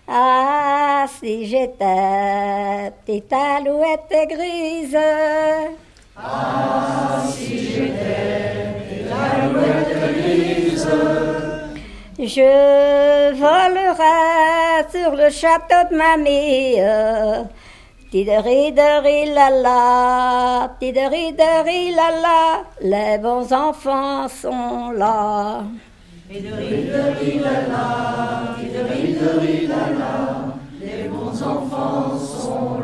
Ah, si j'étais petite alouette grise. Ah, si j'étais petite alouette grise. Je volerais sur le château de mamie. Tideri-deri-la-la, tideri-deri-la-la, les bons enfants sont là. Tideri-deri-la-la, tideri-deri-la-la, les bons enfants sont là.